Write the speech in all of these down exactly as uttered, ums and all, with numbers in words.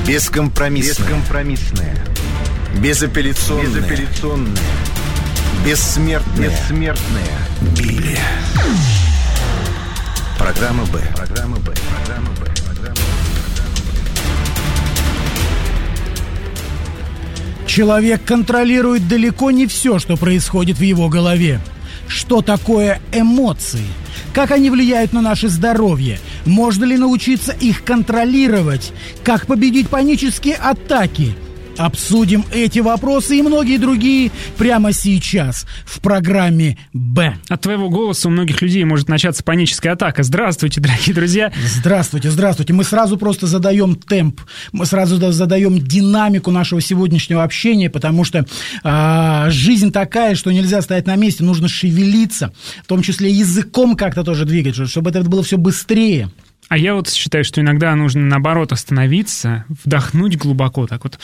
Бескомпромиссная. Бескомпромиссная. Безапелляционная. Безапелляционная. Бессмертная. Бессмертная. Библия. Программа «Б». Программа «Б». Программа «Б». Программа «Б». Человек контролирует далеко не все, что происходит в его голове. Что такое эмоции? Как они влияют на наше здоровье? Можно ли научиться их контролировать? Как победить панические атаки? Обсудим эти вопросы и многие другие прямо сейчас в программе «Б». От твоего голоса у многих людей может начаться паническая атака. Здравствуйте, дорогие друзья. Здравствуйте, здравствуйте. Мы сразу просто задаем темп, мы сразу задаем динамику нашего сегодняшнего общения, потому что а, жизнь такая, что нельзя стоять на месте, нужно шевелиться, в том числе языком как-то тоже двигать, чтобы это было все быстрее. А я вот считаю, что иногда нужно, наоборот, остановиться, вдохнуть глубоко, так вот,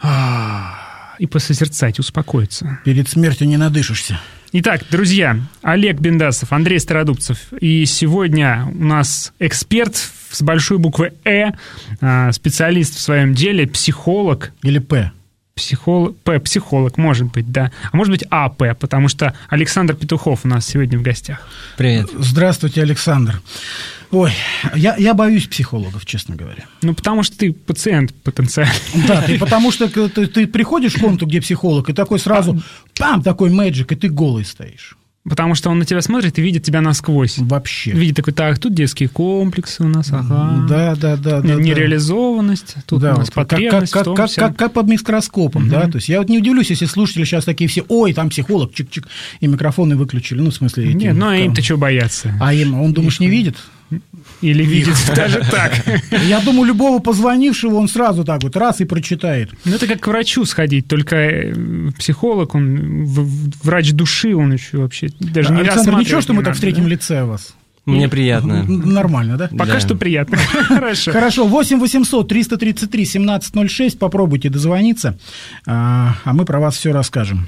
и посозерцать, успокоиться. Перед смертью не надышишься. Итак, друзья, Олег Бендасов, Андрей Стародубцев. И сегодня у нас эксперт с большой буквы «Э», специалист в своем деле, психолог. Или «П». Психолог, П, психолог, может быть, да. А может быть, АП, потому что Александр Петухов у нас сегодня в гостях. Привет. Здравствуйте, Александр. Ой, я, я боюсь психологов, честно говоря. Ну, потому что ты пациент потенциальный. Да, ты потому что ты, ты приходишь в комнату, где психолог, и такой сразу, пам, такой мэджик, и ты голый стоишь. Потому что он на тебя смотрит и видит тебя насквозь. Вообще. Видит такой, так, тут детские комплексы у нас, ага. Да, да, да. да нереализованность, тут да, у нас вот, потребность как, в том как, всем. как, как под микроскопом, угу. Да. То есть я вот не удивлюсь, если слушатели сейчас такие все, ой, там психолог, чик-чик, и микрофоны выключили. Ну, в смысле... Эти, Нет, ну а там... им-то чего бояться? А им, он, думаешь, не видит? Или видит даже так. Я думаю, любого позвонившего он сразу так вот раз и прочитает. Ну, это как к врачу сходить, только психолог, он врач души, он еще вообще даже не рассматривает. Александр, ничего, что мы так в третьем лице вас? Мне приятно. Нормально, да? Пока что приятно. Хорошо. Хорошо. восемь восемьсот триста тридцать три семнадцать ноль шесть. Попробуйте дозвониться, а мы про вас все расскажем.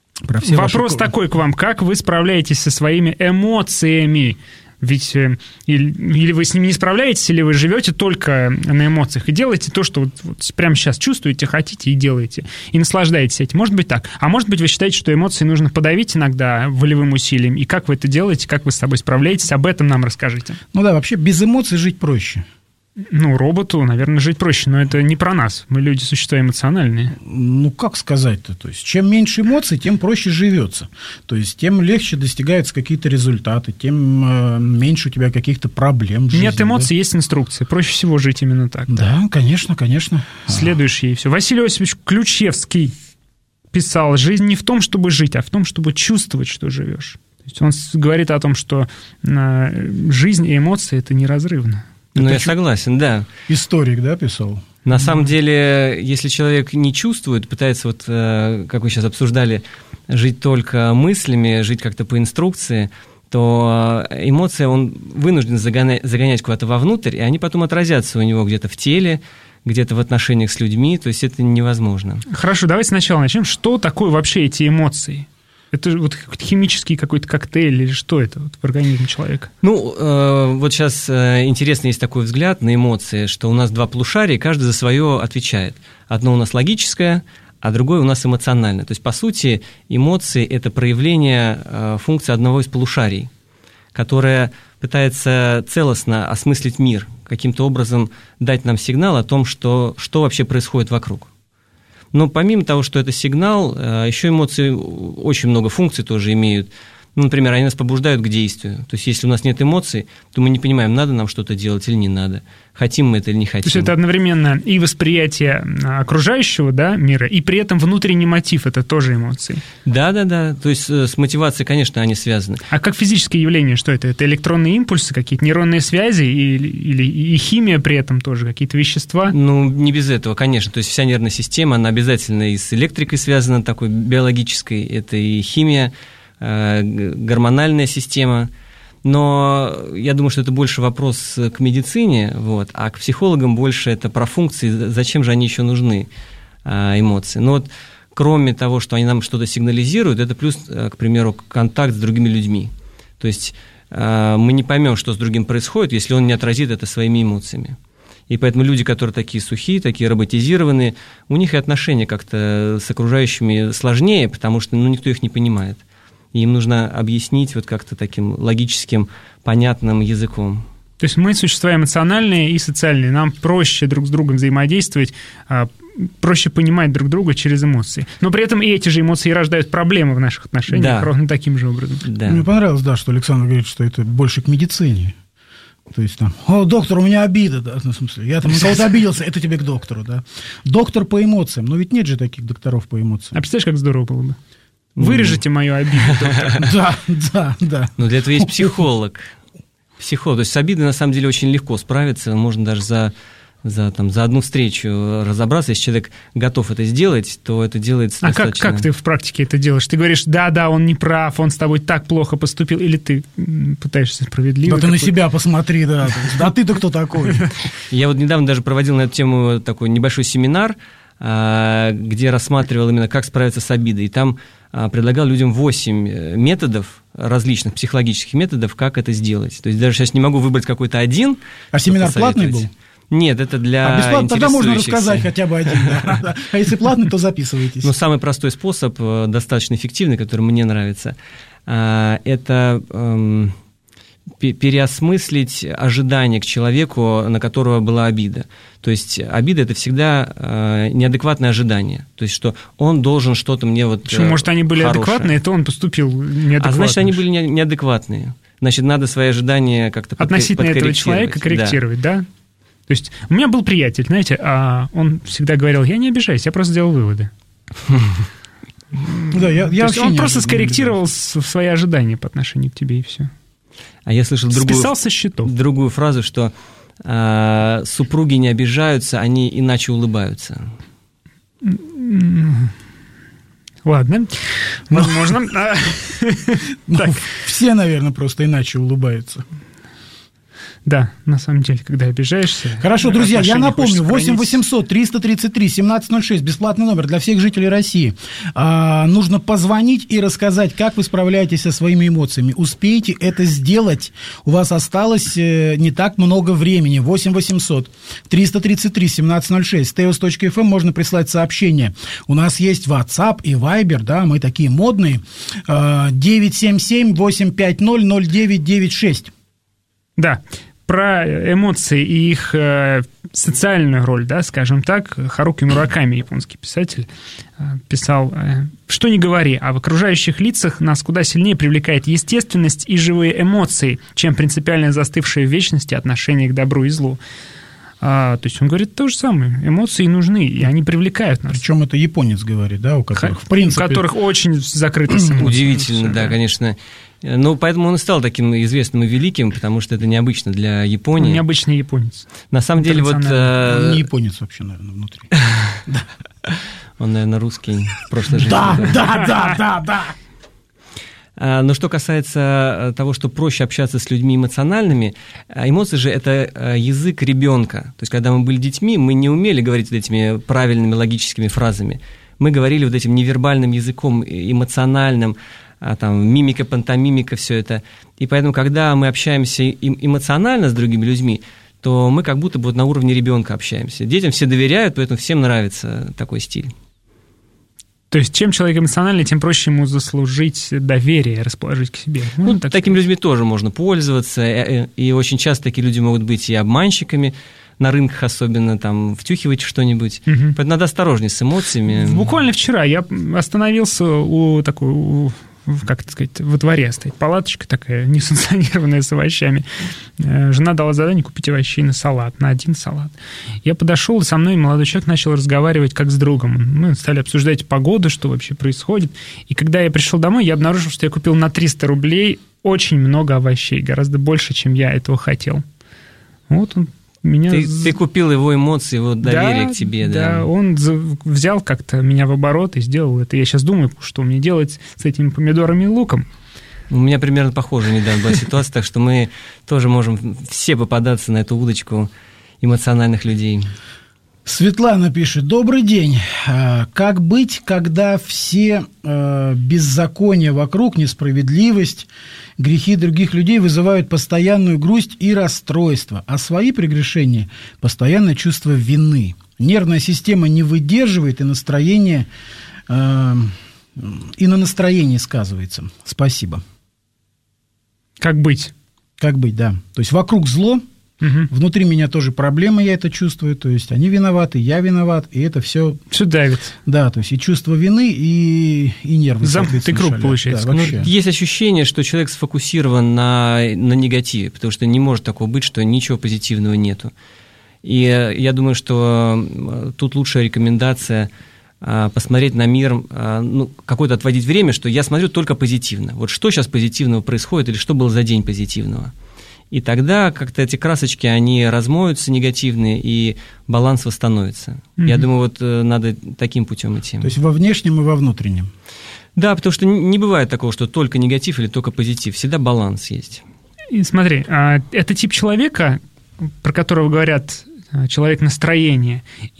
Вопрос ваши... такой к вам. Как вы справляетесь со своими эмоциями? Ведь или, или вы с ними не справляетесь, или вы живете только на эмоциях и делаете то, что вот, вот прямо сейчас чувствуете, хотите и делаете, и наслаждаетесь этим. Может быть так. А может быть вы считаете, что эмоции нужно подавить иногда волевым усилием. И как вы это делаете, как вы с собой справляетесь, об этом нам расскажите. Ну да, вообще без эмоций жить проще. Ну, роботу, наверное, жить проще, но это не про нас. Мы люди, существа эмоциональные. Ну, как сказать-то? То есть, чем меньше эмоций, тем проще живется. То есть, тем легче достигаются какие-то результаты, тем э, меньше у тебя каких-то проблем в жизни. Нет эмоций, да? Есть инструкции. Проще всего жить именно так. Да, да, конечно, конечно. Следуешь ей, все. Василий Осипович Ключевский писал: жизнь не в том, чтобы жить, а в том, чтобы чувствовать, что живешь. То есть, он говорит о том, что э, жизнь и эмоции – это неразрывно. Ну, это я согласен, да. Историк, да, писал? На самом деле, если человек не чувствует, пытается, вот, как вы сейчас обсуждали, жить только мыслями, жить как-то по инструкции, то эмоции он вынужден загонять, загонять куда-то вовнутрь, и они потом отразятся у него где-то в теле, где-то в отношениях с людьми, то есть это невозможно. Хорошо, давайте сначала начнем. Что такое вообще эти эмоции? Это же вот химический какой-то коктейль или что это вот в организме человека? Ну, э, вот сейчас э, интересно, есть такой взгляд на эмоции, что у нас два полушария, каждый за свое отвечает. Одно у нас логическое, а другое у нас эмоциональное. То есть, по сути, эмоции – это проявление э, функции одного из полушарий, которое пытается целостно осмыслить мир, каким-то образом дать нам сигнал о том, что, что вообще происходит вокруг. Но помимо того, что это сигнал, еще эмоции очень много функций тоже имеют. Ну, например, они нас побуждают к действию. То есть, если у нас нет эмоций, то мы не понимаем, надо нам что-то делать или не надо. Хотим мы это или не хотим. То есть, это одновременно и восприятие окружающего, да, мира, и при этом внутренний мотив – это тоже эмоции. Да-да-да. То есть, с мотивацией, конечно, они связаны. А как физические явления, что это? Это электронные импульсы, какие-то нейронные связи или, или и химия при этом тоже, какие-то вещества? Ну, не без этого, конечно. То есть, вся нервная система, она обязательно и с электрикой связана, такой биологической. Это и химия, гормональная система, но я думаю, что это больше вопрос к медицине, вот, а к психологам больше это про функции, зачем же они еще нужны, эмоции. Но вот кроме того, что они нам что-то сигнализируют, это плюс, к примеру, контакт с другими людьми. То есть мы не поймем, что с другим происходит, если он не отразит это своими эмоциями. И поэтому люди, которые такие сухие, такие роботизированные, у них и отношения как-то с окружающими сложнее, потому что ну, никто их не понимает. И им нужно объяснить вот как-то таким логическим, понятным языком. То есть мы существа эмоциональные и социальные. Нам проще друг с другом взаимодействовать, проще понимать друг друга через эмоции. Но при этом и эти же эмоции рождают проблемы в наших отношениях, да. ровно таким же образом. Да. Мне понравилось, да, что Александр говорит, что это больше к медицине. То есть там, о, доктор, у меня обида, да, в смысле, я там на кого-то обиделся, это тебе к доктору, да. Доктор по эмоциям, но ведь нет же таких докторов по эмоциям. А представляешь, как здорово было бы? Вырежите мою обиду, доктор. Да, да, да. Но для этого есть психолог. Психолог. То есть с обидой, на самом деле, очень легко справиться, можно даже за... За, там, за одну встречу разобраться, если человек готов это сделать, то это делается а достаточно... А как, как ты в практике это делаешь? Ты говоришь, да-да, он не прав, он с тобой так плохо поступил, или ты пытаешься справедливо? Да ты на себя посмотри, да. Да ты-то кто такой? Я вот недавно даже проводил на эту тему такой небольшой семинар, где рассматривал именно, как справиться с обидой. И там предлагал людям восемь методов, различных психологических методов, как это сделать. То есть даже сейчас не могу выбрать какой-то один. А семинар платный был? Нет, это для а бесплатно тогда можно рассказать хотя бы один. Да, да. А если платный, то записывайтесь. Но самый простой способ, достаточно эффективный, который мне нравится, это переосмыслить ожидание к человеку, на которого была обида. То есть обида – это всегда неадекватное ожидание. То есть что он должен что-то мне вот Почему? Может, они были хорошее. Адекватные, то он поступил неадекватно. А значит, они были неадекватные. Значит, надо свои ожидания как-то относительно этого человека корректировать, да? да? То есть у меня был приятель, знаете, а он всегда говорил, я не обижаюсь, я просто делал выводы. Да, я, я он просто скорректировал свои ожидания по отношению к тебе, и все. А я слышал другую, списал со счетов. другую фразу, что э, супруги не обижаются, они иначе улыбаются. Ладно, возможно. Все, наверное, просто иначе улыбаются. Да, на самом деле, когда обижаешься... Хорошо, друзья, я напомню, восемь восемьсот триста тридцать три семнадцать ноль шесть, бесплатный номер для всех жителей России. А, нужно позвонить и рассказать, как вы справляетесь со своими эмоциями. Успейте это сделать, у вас осталось э, не так много времени. восемь восемьсот триста тридцать три семнадцать ноль шесть, теос точка эф эм, можно прислать сообщение. У нас есть WhatsApp и Viber, да, мы такие модные. девять семь семь восемь пять ноль ноль девять девять шесть. Да, про эмоции и их э, социальную роль, да, скажем так, Харуки Мураками, японский писатель, э, писал, э, что ни говори, а в окружающих лицах нас куда сильнее привлекает естественность и живые эмоции, чем принципиально застывшее в вечности отношение к добру и злу. А, то есть он говорит то же самое, эмоции нужны, и они привлекают нас. Причем это японец говорит, да, у которых, в принципе... У которых очень закрыто с эмоциями. Удивительно, да, конечно. Ну, поэтому он и стал таким известным и великим, потому что это необычно для Японии. Он необычный японец. На самом деле, вот... Он не японец вообще, наверное, внутри. Он, наверное, русский в прошлой жизни. Да, да, да, да, да. Но что касается того, что проще общаться с людьми эмоциональными, эмоции же – это язык ребенка. То есть, когда мы были детьми, мы не умели говорить вот этими правильными логическими фразами. Мы говорили вот этим невербальным языком, эмоциональным, а там мимика, пантомимика, все это. И поэтому, когда мы общаемся эмоционально с другими людьми, то мы как будто бы вот на уровне ребенка общаемся. Детям все доверяют, поэтому всем нравится такой стиль. То есть, чем человек эмоциональный, тем проще ему заслужить доверие, расположить к себе. Ну, так такими сказать. Людьми тоже можно пользоваться, и, и очень часто такие люди могут быть и обманщиками, на рынках особенно, там, втюхивать что-нибудь. Угу. Поэтому надо осторожнее с эмоциями. Буквально вчера я остановился у такой... У... как это сказать, во дворе стоит палаточка такая, несанкционированная, с овощами. Жена дала задание купить овощей на салат, на один салат. Я подошел, и со мной молодой человек начал разговаривать как с другом. Мы стали обсуждать погоду, что вообще происходит. И когда я пришел домой, я обнаружил, что я купил на триста рублей очень много овощей, гораздо больше, чем я этого хотел. Вот он. Меня... Ты, ты купил его эмоции, его доверие да, к тебе, да? Да, он взял как-то меня в оборот и сделал это. Я сейчас думаю, что мне делать с этими помидорами и луком. У меня примерно похожая недавно была ситуация, так что мы тоже можем все попадаться на эту удочку эмоциональных людей. Светлана пишет: добрый день. Как быть, когда все э, беззакония вокруг, несправедливость, грехи других людей вызывают постоянную грусть и расстройство, а свои прегрешения – постоянное чувство вины? Нервная система не выдерживает, и настроение, э, и на настроении сказывается. Спасибо. Как быть? Как быть, да. То есть вокруг зло. Угу. Внутри меня тоже проблемы, я это чувствую, то есть они виноваты, я виноват, и это все... Все давит. Да, то есть и чувство вины, и, и нервы. Замкнутый круг, получается. Да, вообще. Ну, есть ощущение, что человек сфокусирован на, на негативе, потому что не может такого быть, что ничего позитивного нету. И я думаю, что тут лучшая рекомендация посмотреть на мир, ну, какое-то отводить время, что я смотрю только позитивно. Вот что сейчас позитивного происходит, или что было за день позитивного. И тогда как-то эти красочки, они размоются негативные, и баланс восстановится. Mm-hmm. Я думаю, вот надо таким путем идти. То есть во внешнем и во внутреннем. Да, потому что не бывает такого, что только негатив или только позитив. Всегда баланс есть. И смотри, это тип человека, про которого говорят человек настроения,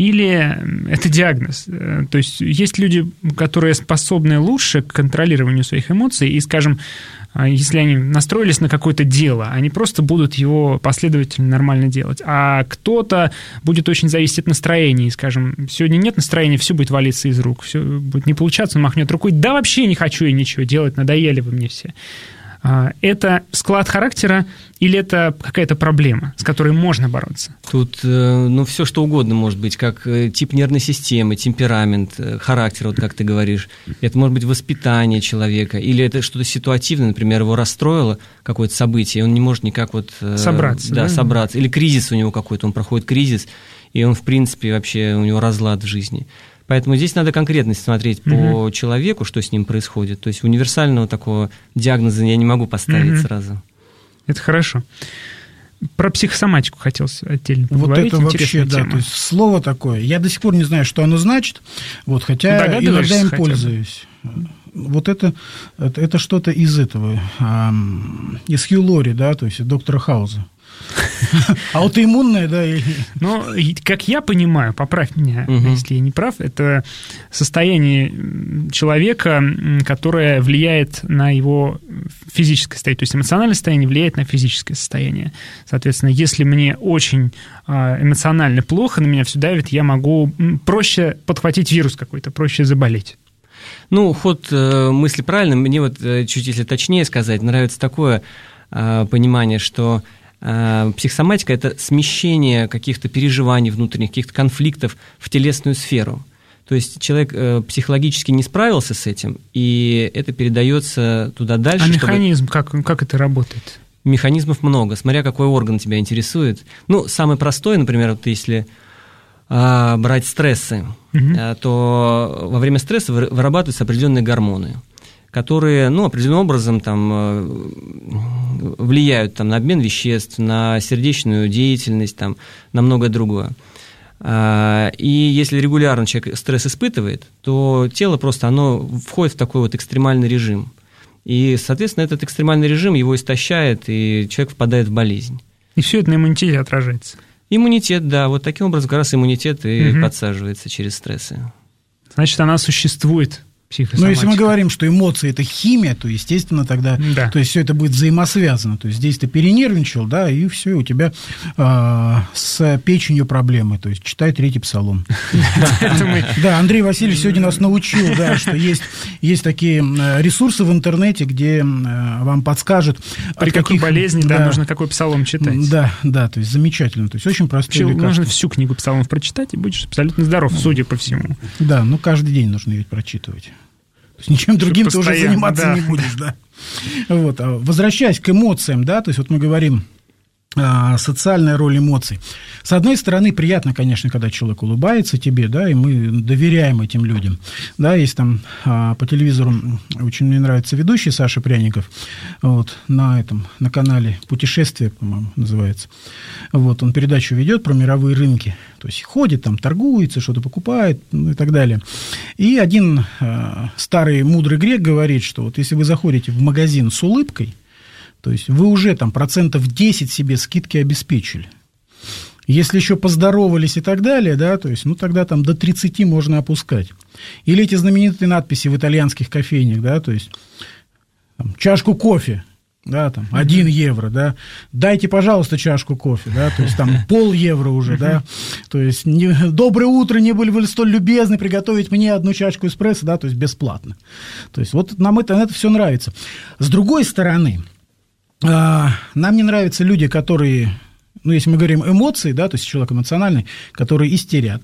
или это диагноз? То есть есть люди, которые способны лучше к контролированию своих эмоций, и, скажем, если они настроились на какое-то дело, они просто будут его последовательно нормально делать. А кто-то будет очень зависеть от настроения, и, скажем, сегодня нет настроения, все будет валиться из рук, все будет не получаться, он махнет рукой: да вообще не хочу я ничего делать, надоели вы мне все. Это склад характера или это какая-то проблема, с которой можно бороться? Тут, ну, все что угодно может быть, как тип нервной системы, темперамент, характер, вот как ты говоришь. Это может быть воспитание человека, или это что-то ситуативное, например, его расстроило какое-то событие, и он не может никак вот... Собраться. Да, да? собраться. Или кризис у него какой-то, он проходит кризис, и он, в принципе, вообще у него разлад в жизни. Поэтому здесь надо конкретно смотреть по угу. человеку, что с ним происходит. То есть универсального такого диагноза я не могу поставить угу. сразу. Это хорошо. Про психосоматику хотелось отдельно поговорить. Вот это вообще, да, то есть слово такое. Я до сих пор не знаю, что оно значит, вот, хотя иногда им пользуюсь. Вот это, это, это что-то из этого, из Хью Лори, да, то есть доктора Хауза. Аутоиммунная, да? Или... Ну, как я понимаю, поправь меня, угу. если я не прав, это состояние человека, которое влияет на его физическое состояние. То есть эмоциональное состояние влияет на физическое состояние. Соответственно, если мне очень эмоционально плохо, на меня все давит, я могу проще подхватить вирус какой-то, проще заболеть. Ну, ход э, мысли правильный. Мне вот, э, чуть если точнее сказать, нравится такое э, понимание, что психосоматика – это смещение каких-то переживаний внутренних, каких-то конфликтов в телесную сферу. То есть человек психологически не справился с этим, и это передается туда дальше. А механизм, чтобы... как, как это работает? Механизмов много, смотря какой орган тебя интересует. Ну, самый простой, например, вот если а, брать стрессы, угу. а, то во время стресса вырабатываются определенные гормоны, которые, ну, определенным образом там, влияют там, на обмен веществ, на сердечную деятельность, там, на многое другое. И если регулярно человек стресс испытывает, то тело просто оно входит в такой вот экстремальный режим. И, соответственно, этот экстремальный режим его истощает, и человек впадает в болезнь. И все это на иммунитете отражается? Иммунитет, да. Вот таким образом как раз иммунитет и угу. подсаживается через стрессы. Значит, она существует. Но если мы говорим, что эмоции – это химия, то, естественно, тогда да. то есть все это будет взаимосвязано. То есть здесь ты перенервничал, да, и все, и у тебя э, с печенью проблемы. То есть читай третий псалом. Да, Андрей Васильевич сегодня нас научил, да, что есть такие ресурсы в интернете, где вам подскажут, при какой болезни нужно какой псалом читать. Да, да, то есть замечательно. То есть очень простое лекарство. Нужно всю книгу псалмов прочитать, и будешь абсолютно здоров, судя по всему. Да, ну каждый день нужно ведь прочитывать. Ничем другим ты уже заниматься да. не будешь, да. Вот. Возвращаясь к эмоциям, да, то есть вот мы говорим а, социальная роль эмоций. С одной стороны, приятно, конечно, когда человек улыбается тебе, да, и мы доверяем этим людям. Да, есть там а, по телевизору очень мне нравится ведущий Саша Пряников, вот, на этом, на канале «Путешествие», по-моему, называется. Вот, он передачу ведет про мировые рынки. То есть ходит там, торгуется, что-то покупает, ну, и так далее. И один а, старый мудрый грек говорит, что вот если вы заходите в магазин с улыбкой, то есть вы уже там процентов десять себе скидки обеспечили. Если еще поздоровались и так далее, да, то есть, ну, тогда там до тридцати можно опускать. Или эти знаменитые надписи в итальянских кофейнях, да, то есть, там, чашку кофе, да, там, один евро, да, дайте, пожалуйста, чашку кофе, да, то есть, там, пол евро уже, да, то есть, не, доброе утро, не были вы столь любезны приготовить мне одну чашку эспрессо, да, то есть, бесплатно. То есть, вот нам это, это все нравится. С другой стороны, нам не нравятся люди, которые... Ну, если мы говорим эмоции, да, то есть человек эмоциональный, которые истерят,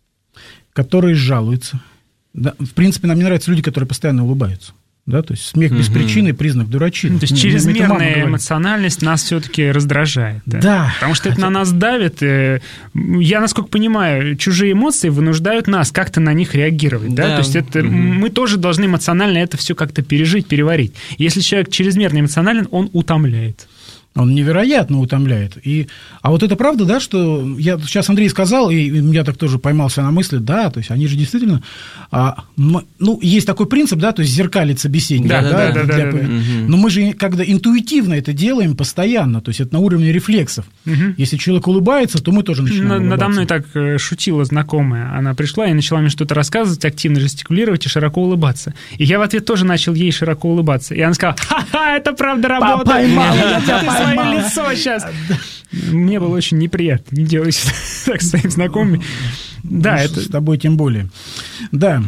которые жалуются. Да, в принципе, нам не нравятся люди, которые постоянно улыбаются. Да, то есть смех без причины – признак дурачины. То есть чрезмерная эмоциональность нас все-таки раздражает. Да? Да. Потому что это на нас давит. Я, насколько понимаю, чужие эмоции вынуждают нас как-то на них реагировать. Да? Да. То есть это, угу. мы тоже должны эмоционально это все как-то пережить, переварить. Если человек чрезмерно эмоционален, он утомляет. Он невероятно утомляет. И, а вот это правда, да, что я сейчас Андрей сказал, и я так тоже поймался на мысли, да, то есть они же действительно, а, ну, есть такой принцип, да, то есть зеркалить собеседника, да, да, да, да, для, да, да. но мы же когда интуитивно это делаем постоянно, то есть это на уровне рефлексов. Угу. Если человек улыбается, то мы тоже начинаем на, улыбаться. Надо мной так шутила знакомая, она пришла и начала мне что-то рассказывать, активно жестикулировать и широко улыбаться. И я в ответ тоже начал ей широко улыбаться. И она сказала: ха-ха, это правда работает. Поймал, я тебя поймал. Свое лицо сейчас. Мне было очень неприятно. Не делайте так с своими знакомыми. Да, ну, это... С тобой тем более. Да.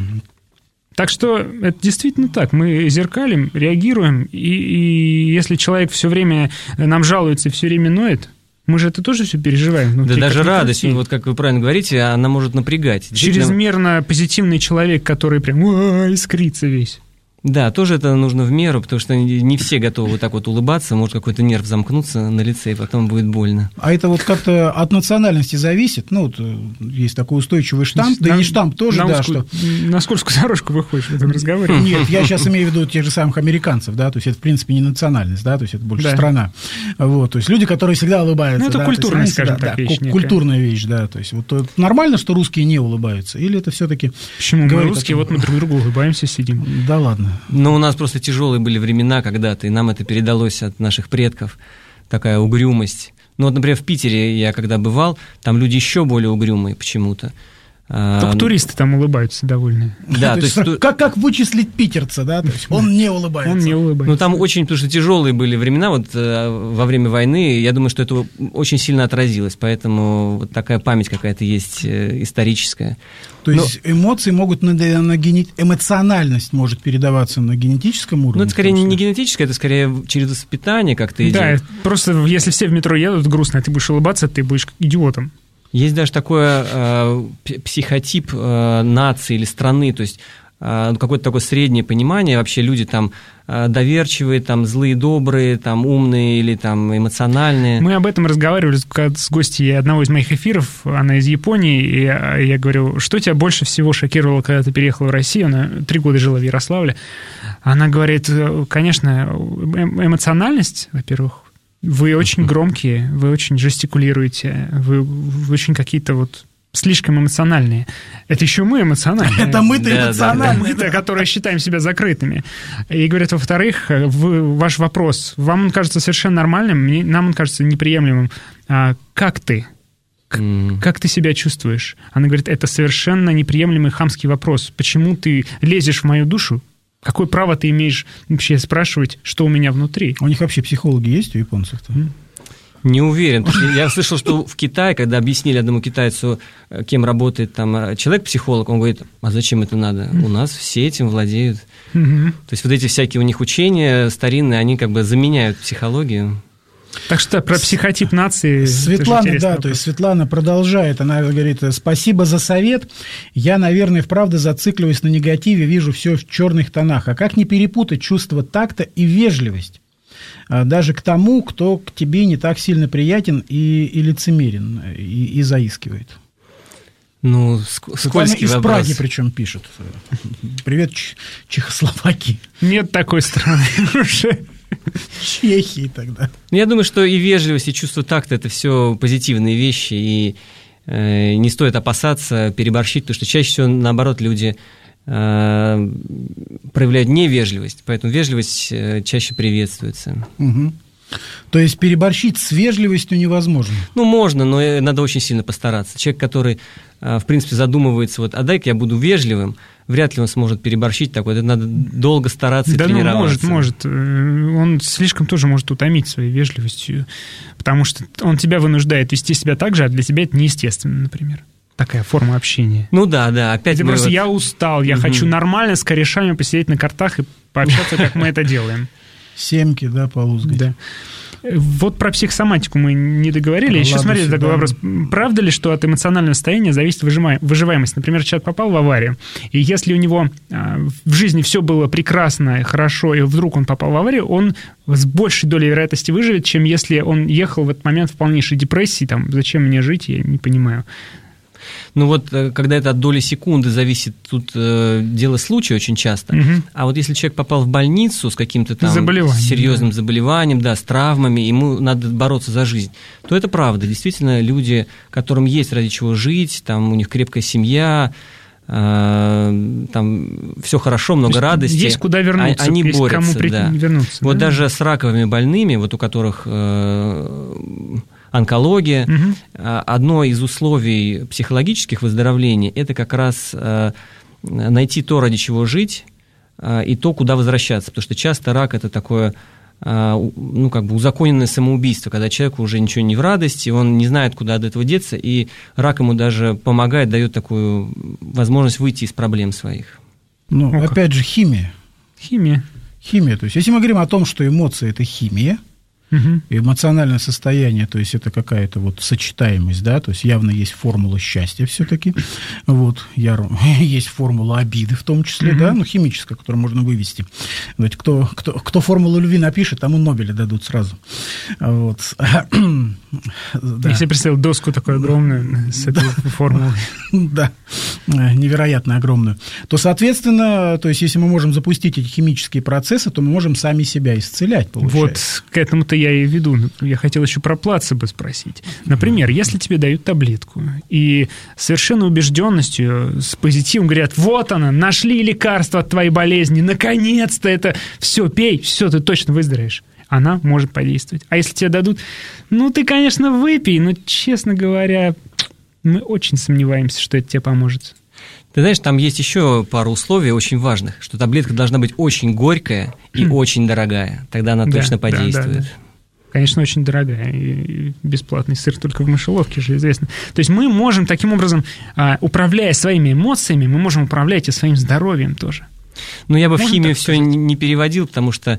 Так что это действительно так. Мы зеркалим, реагируем, и, и если человек все время нам жалуется и все время ноет, мы же это тоже все переживаем внутри. Да даже радость, вот как вы правильно говорите, она может напрягать. Чрезмерно позитивный человек, который прям искрится весь. Да, тоже это нужно в меру, потому что не все готовы вот так вот улыбаться, может какой-то нерв замкнуться на лице, и потом будет больно. А это вот как-то от национальности зависит? Ну, вот есть такой устойчивый штамп, да и штамп тоже, на да, узкую, что... На скользкую дорожку выходишь в этом разговоре? Нет, я сейчас имею в виду тех же самых американцев, да, то есть это, в принципе, не национальность, да, то есть это больше да. страна. Вот, то есть люди, которые всегда улыбаются. Ну, это да, культурная, есть, скажем да, так, да, вещь. Культурная вещь, да, то есть вот нормально, что русские не улыбаются, или это все-таки... Почему мы русские, вот мы друг другу улыбаемся, сидим? Да ладно. Но у нас просто тяжелые были времена когда-то, и нам это передалось от наших предков, такая угрюмость. Ну вот, например, в Питере я когда бывал, там люди еще более угрюмые почему-то. Только туристы там улыбаются довольны. Да, то, то есть, есть как, как вычислить питерца, да? То есть он не улыбается. Он не улыбается. Ну там очень, потому что тяжелые были времена вот во время войны, я думаю, что это очень сильно отразилось, поэтому вот такая память какая-то есть историческая. То Но... есть эмоции могут на, на гене... эмоциональность может передаваться на генетическом уровне? Ну это скорее не генетическое, это скорее через воспитание как-то идет. Да, просто если все в метро едут грустно, а ты будешь улыбаться, ты будешь идиотом. Есть даже такой э, психотип э, нации или страны, то есть э, какое-то такое среднее понимание, вообще люди там э, доверчивые, там злые, добрые, там умные или там эмоциональные. Мы об этом разговаривали с гостьей одного из моих эфиров, она из Японии, и я, я говорю, что тебя больше всего шокировало, когда ты переехала в Россию, она три года жила в Ярославле, она говорит, конечно, эмоциональность, во-первых, вы очень громкие, вы очень жестикулируете, вы, вы очень какие-то вот слишком эмоциональные. Это еще мы эмоциональные. Это мы-то эмоциональные. Мы-то, которые считаем себя закрытыми. И говорят, во-вторых, вы, ваш вопрос, вам он кажется совершенно нормальным, мне, нам он кажется неприемлемым. А как ты? Mm. Как ты себя чувствуешь? Она говорит, это совершенно неприемлемый хамский вопрос. Почему ты лезешь в мою душу? Какое право ты имеешь вообще спрашивать, что у меня внутри? У них вообще психологи есть у японцев-то? Не уверен. Я слышал, что в Китае, когда объяснили одному китайцу, кем работает там человек-психолог, он говорит, а зачем это надо? У нас все этим владеют. Mm-hmm. То есть вот эти всякие у них учения старинные, они как бы заменяют психологию. Так что про психотип нации... Светлана, да, вопрос. То есть Светлана продолжает, она говорит, спасибо за совет, я, наверное, вправду зацикливаюсь на негативе, вижу все в черных тонах, а как не перепутать чувство такта и вежливость, даже к тому, кто к тебе не так сильно приятен и, и лицемерен, и, и заискивает. Ну, скользкий из вопрос. Праги причем пишет. Привет, Ч- Чехословакии. Нет такой страны уже. Чехии тогда. Я думаю, что и вежливость, и чувство такта – это все позитивные вещи, и э, не стоит опасаться переборщить, потому что чаще всего, наоборот, люди э, проявляют невежливость, поэтому вежливость э, чаще приветствуется. Угу. То есть переборщить с вежливостью невозможно? Ну, можно, но надо очень сильно постараться. Человек, который, в принципе, задумывается, вот, а дай-ка я буду вежливым, вряд ли он сможет переборщить такое. Это надо долго стараться и да, тренироваться. Ну, может, может. Он слишком тоже может утомить своей вежливостью, потому что он тебя вынуждает вести себя так же, а для тебя это неестественно, например. Такая форма общения. Ну да, да. Опять это просто вот... я устал, я угу. хочу нормально с корешами посидеть на картах и пообщаться, как мы это делаем. Семки, да, полузгать. Да. Вот про психосоматику мы не договорили. Еще смотрите такой вопрос. Правда ли, что от эмоционального состояния зависит выживаемость? Например, человек попал в аварию, и если у него в жизни все было прекрасно, хорошо, и вдруг он попал в аварию, он с большей долей вероятности выживет, чем если он ехал в этот момент в полнейшей депрессии. Там, зачем мне жить, я не понимаю. Ну вот, когда это от доли секунды зависит, тут э, дело случая очень часто. Угу. А вот если человек попал в больницу с каким-то там серьезным да. заболеванием, да, с травмами, ему надо бороться за жизнь, то это правда. Действительно, люди, которым есть ради чего жить, там у них крепкая семья, э, там все хорошо, много радости. Есть куда вернуться, они есть борются, кому при... да. вернуться. Вот да? даже с раковыми больными, вот у которых... Э, онкология. Угу. Одно из условий психологических выздоровлений – это как раз найти то, ради чего жить, и то, куда возвращаться. Потому что часто рак – это такое, ну, как бы узаконенное самоубийство, когда человеку уже ничего не в радости, он не знает, куда от этого деться, и рак ему даже помогает, дает такую возможность выйти из проблем своих. Ну, О, опять же, химия. Химия. Химия. То есть, если мы говорим о том, что эмоции – это химия, угу. эмоциональное состояние, то есть это какая-то вот сочетаемость, да, то есть явно есть формула счастья все-таки, вот, есть формула обиды в том числе, угу. да, ну, химическая, которую можно вывести. Вот, кто, кто, кто формулу любви напишет, тому Нобеля дадут сразу. Вот. Да. Я себе представил доску такую огромную с этой формулой. Да, невероятно огромную. То, соответственно, то есть если мы можем запустить эти химические процессы, то мы можем сами себя исцелять, получается. Вот к этому-то я и веду. Я хотел еще про плацебо спросить. Например, если тебе дают таблетку, и совершенно убежденностью, с позитивом говорят, вот она, нашли лекарство от твоей болезни, наконец-то это, все, пей, все, ты точно выздоровеешь. Она может подействовать. А если тебе дадут, ну, ты, конечно, выпей, но, честно говоря, мы очень сомневаемся, что это тебе поможет. Ты знаешь, там есть еще пару условий очень важных, что таблетка должна быть очень горькая и очень дорогая, тогда она точно да, подействует. Да, да, да. Конечно, очень дорогая, и бесплатный сыр только в мышеловке же известно. То есть мы можем таким образом, управляя своими эмоциями, мы можем управлять и своим здоровьем тоже. Ну, я бы Можно в химию все не переводил, потому что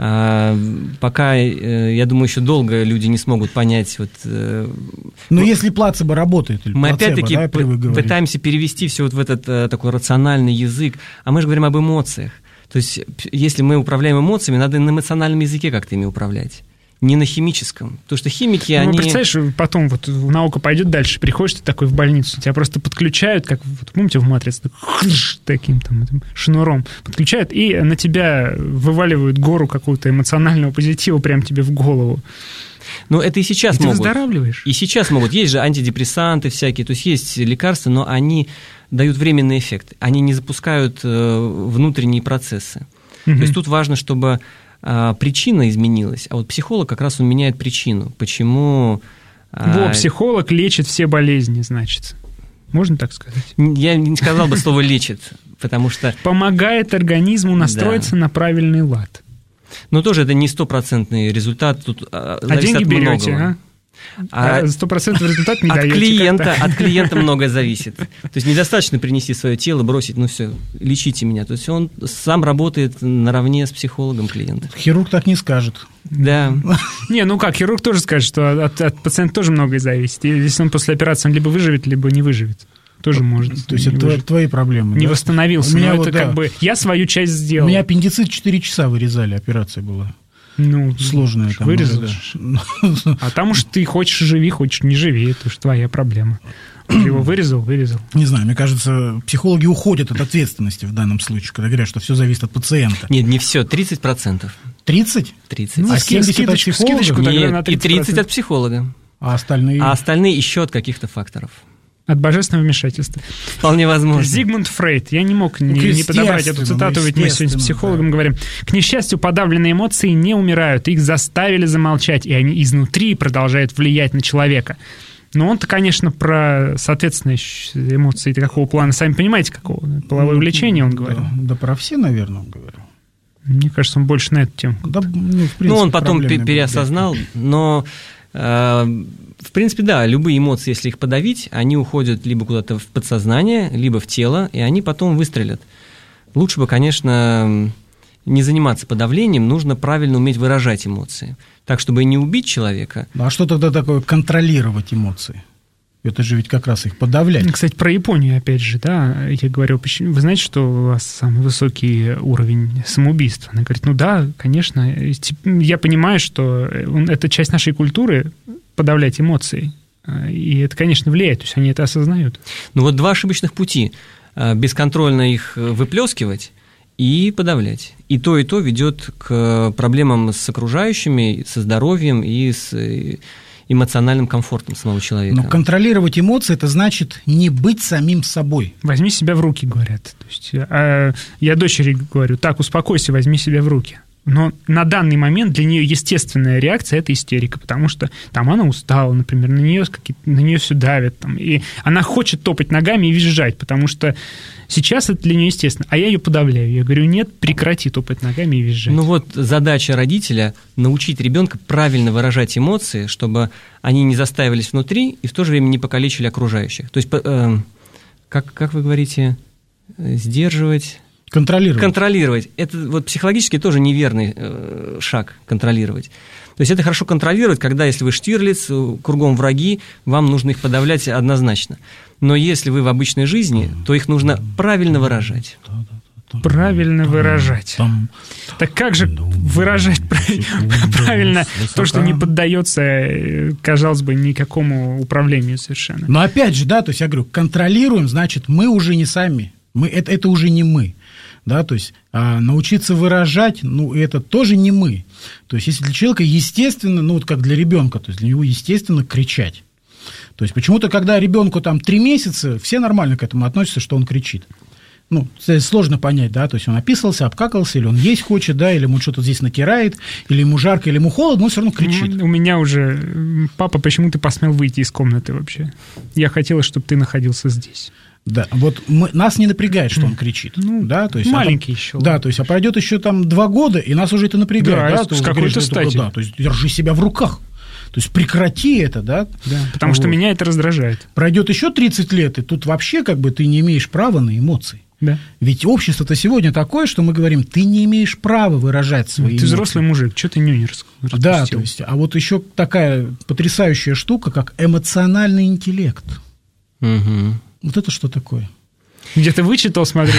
пока, я думаю, еще долго люди не смогут понять. Вот, но вот, если плацебо работает, или мы плацебо, опять-таки да, пытаемся перевести все вот в этот такой рациональный язык, а мы же говорим об эмоциях. То есть, если мы управляем эмоциями, надо на эмоциональном языке как-то ими управлять. Не на химическом. Потому что химики, ну, они... Представляешь, потом вот наука пойдет дальше, приходишь ты такой в больницу, тебя просто подключают, как, вот, помните, в «Матрице», таким там шнуром подключают, и на тебя вываливают гору какого-то эмоционального позитива прямо тебе в голову. Ну, это и сейчас и могут. Ты выздоравливаешь. И сейчас могут. Есть же антидепрессанты всякие, то есть есть лекарства, но они дают временный эффект. Они не запускают внутренние процессы. Угу. То есть тут важно, чтобы... причина изменилась, а вот психолог как раз он меняет причину. Почему... Во, психолог лечит все болезни, значит. Можно так сказать? Я не сказал бы слово «лечит», потому что... Помогает организму настроиться да. на правильный лад. Но тоже это не стопроцентный результат. Тут а деньги от берете, а? А сто процентов результат не от даете. Клиента, от клиента многое зависит. То есть недостаточно принести свое тело, бросить, ну все, лечите меня. То есть он сам работает наравне с психологом клиента. Хирург так не скажет. Да. Не, ну как, хирург тоже скажет, что от, от пациента тоже многое зависит. И если он после операции он либо выживет, либо не выживет. Тоже может. То есть это выжить. Твои проблемы. Не да? восстановился. У меня но вот, это да. как бы я свою часть сделал. У меня аппендицит четыре часа вырезали, операция была. Ну, сложная. Там вырезаешь. Да. А там уж ты хочешь живи, хочешь не живи, это уж твоя проблема. Ты его вырезал, вырезал. Не знаю, мне кажется, психологи уходят от ответственности в данном случае, когда говорят, что все зависит от пациента. Нет, не все, тридцать процентов. тридцать? тридцать. Ну, а семьдесят от психолога? Скидочку Нет, на и тридцать от психолога. А остальные? А остальные еще от каких-то факторов. От божественного вмешательства. Вполне возможно. Зигмунд Фрейд. Я не мог не, не подобрать эту цитату, ведь мы сегодня с психологом да. говорим. К несчастью, подавленные эмоции не умирают. Их заставили замолчать, и они изнутри продолжают влиять на человека. Но он-то, конечно, про, соответственно, эмоции какого плана, сами понимаете, какого? Половое влечение он говорил. Да, да про все, наверное, он говорил. Мне кажется, он больше на эту тему. Да, ну, в принципе, ну, он потом переосознал, но... В принципе, да, любые эмоции, если их подавить, они уходят либо куда-то в подсознание, либо в тело, и они потом выстрелят. Лучше бы, конечно, не заниматься подавлением, нужно правильно уметь выражать эмоции, так, чтобы не убить человека. А что тогда такое контролировать эмоции? Это же ведь как раз их подавлять. Кстати, про Японию, опять же, да, я говорю, вы знаете, что у вас самый высокий уровень самоубийства? Она говорит, ну да, конечно, я понимаю, что это часть нашей культуры, подавлять эмоции, и это, конечно, влияет, то есть они это осознают. Ну вот два ошибочных пути. Бесконтрольно их выплескивать и подавлять. И то, и то ведет к проблемам с окружающими, со здоровьем и с эмоциональным комфортом самого человека. Но контролировать эмоции – это значит не быть самим собой. Возьми себя в руки, говорят. То есть, а я дочери говорю, так, успокойся, возьми себя в руки. Но на данный момент для нее естественная реакция – это истерика, потому что там она устала, например, на нее, на нее все давит, там, и она хочет топать ногами и визжать, потому что сейчас это для нее естественно. А я ее подавляю. Я говорю, нет, прекрати топать ногами и визжать. Ну вот задача родителя – научить ребенка правильно выражать эмоции, чтобы они не застаивались внутри и в то же время не покалечили окружающих. То есть, э, как, как вы говорите, сдерживать… Контролировать. Контролировать. Это вот психологически тоже неверный э, шаг контролировать. То есть это хорошо контролировать, когда, если вы Штирлиц, кругом враги, вам нужно их подавлять однозначно. Но если вы в обычной жизни, то их нужно правильно выражать. Правильно выражать. Так как же выражать правильно то, что не поддается, казалось бы, никакому управлению совершенно? Но опять же, да, то есть я говорю, контролируем, значит, мы уже не сами. Мы, это, это уже не мы. Да, то есть а научиться выражать, ну, это тоже не мы. То есть, если для человека естественно, ну, вот как для ребенка, то есть для него естественно кричать. То есть, почему-то, когда ребенку там три месяца, все нормально к этому относятся, что он кричит. Ну, сложно понять, да, то есть он описался, обкакался, или он есть хочет, да, или ему что-то здесь накирает, или ему жарко, или ему холодно, но он все равно кричит. У меня уже, папа, почему ты посмел выйти из комнаты вообще? Я хотела, чтобы ты находился здесь. Да, вот мы, нас не напрягает, что он кричит. Ну, да, то есть, маленький а там, еще. Да, то есть, а пройдет еще там два года, и нас уже это напрягает. Да, да, с какой-то стати. Да, то есть, держи себя в руках. То есть, прекрати это, да. Да, потому вот. Что меня это раздражает. Пройдет еще тридцать лет, и тут вообще как бы ты не имеешь права на эмоции. Да. Ведь общество-то сегодня такое, что мы говорим, ты не имеешь права выражать свои эмоции. Ты взрослый мужик, что ты нюни распустил? Да, то есть, а вот еще такая потрясающая штука, как эмоциональный интеллект. Угу. Вот это что такое? Где-то вычитал, смотри,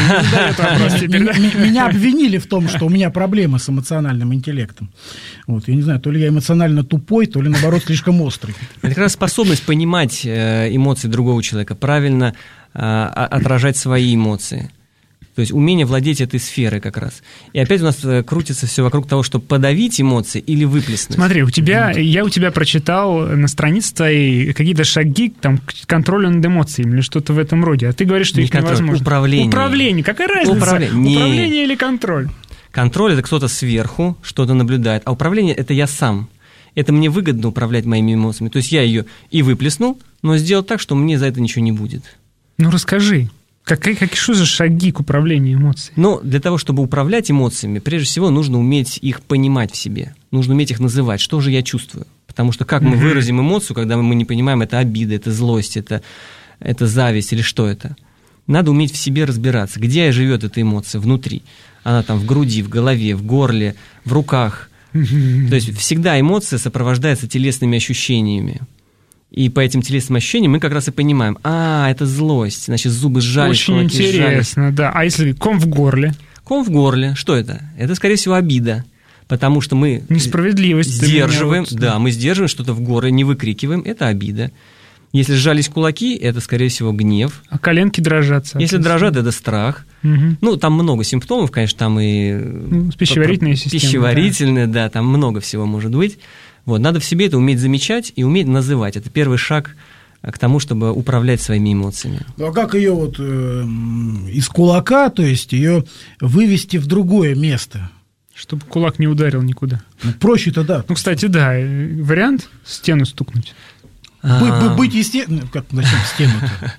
меня обвинили в том, что у меня проблемы с эмоциональным интеллектом. Вот, я не знаю, то ли я эмоционально тупой, то ли, наоборот, слишком острый. Это как раз способность понимать эмоции другого человека, правильно отражать свои эмоции. То есть умение владеть этой сферой как раз. И опять у нас крутится все вокруг того, чтобы подавить эмоции или выплеснуть. Смотри, у тебя, я у тебя прочитал на странице твоей какие-то шаги там, к контролю над эмоциями или что-то в этом роде. А ты говоришь, что Не их контроль, невозможно. Управление. Управление. Какая разница? Управление. Управление или контроль? Контроль – это кто-то сверху что-то наблюдает, а управление – это я сам. Это мне выгодно управлять моими эмоциями. То есть я ее и выплеснул, но сделал так, что мне за это ничего не будет. Ну, расскажи. Какие, какие, что за шаги к управлению эмоциями? Ну, для того, чтобы управлять эмоциями, прежде всего нужно уметь их понимать в себе. Нужно уметь их называть. Что же я чувствую? Потому что как мы mm-hmm. выразим эмоцию, когда мы не понимаем, это обида, это злость, это, это зависть или что это? Надо уметь в себе разбираться, где живет эта эмоция внутри. Она там в груди, в голове, в горле, в руках. Mm-hmm. То есть всегда эмоция сопровождается телесными ощущениями. И по этим телесным ощущениям мы как раз и понимаем, а, это злость, значит, зубы сжались, очень интересно, сжались. Да. А если ком в горле? Ком в горле, что это? Это, скорее всего, обида, потому что мы несправедливость сдерживаем, вот... да, мы сдерживаем что-то в горле, не выкрикиваем, это обида. Если сжались кулаки, это, скорее всего, гнев. А коленки дрожат, если дрожат, это страх. Угу. Ну, там много симптомов, конечно, там и... Ну, пищеварительная система. Пищеварительная, да. да, там много всего может быть. Вот, надо в себе это уметь замечать и уметь называть. Это первый шаг к тому, чтобы управлять своими эмоциями. Ну, а как ее вот э, из кулака, то есть ее вывести в другое место? Чтобы кулак не ударил никуда. Ну, проще-то да. Ну, кстати, да, вариант стену стукнуть. Бы- быть естественно... Как, зачем стену-то?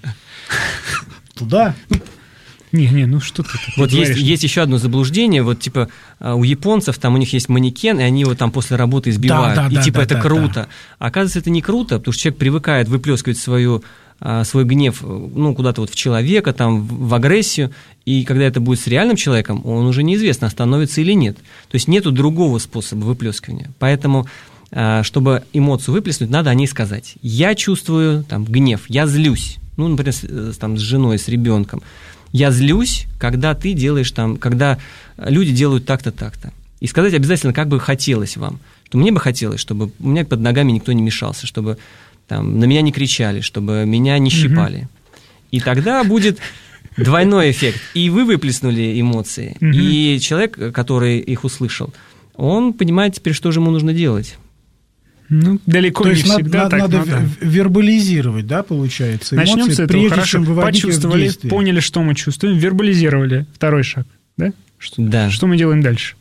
Туда? Не, не, ну что ты Вот есть, есть еще одно заблуждение, вот типа у японцев там у них есть манекен, и они его там после работы избивают, да, да, и да, типа да, это да, круто. да. А оказывается, это не круто, потому что человек привыкает выплескивать свою, свой гнев, ну, куда-то вот в человека, там, в агрессию, и когда это будет с реальным человеком, он уже неизвестно, остановится или нет. То есть нету другого способа выплескивания. Поэтому, чтобы эмоцию выплеснуть, надо о ней сказать. Я чувствую там гнев, я злюсь, ну, например, с, там, с женой, с ребенком. Я злюсь, когда ты делаешь там, когда люди делают так-то, так-то. И сказать обязательно, как бы хотелось вам. Что мне бы хотелось, чтобы у меня под ногами никто не мешался, чтобы там, на меня не кричали, чтобы меня не щипали. И тогда будет двойной эффект. И вы выплеснули эмоции, и человек, который их услышал, он понимает теперь, что же ему нужно делать. Ну, далеко То не есть всегда надо, так надо надо. вербализировать, да, получается, эмоции, Начнем с этого, прежде хорошо, чем выводить их в почувствовали, действие. поняли, что мы чувствуем, вербализировали. Второй шаг, да? Что, Да. что мы делаем дальше?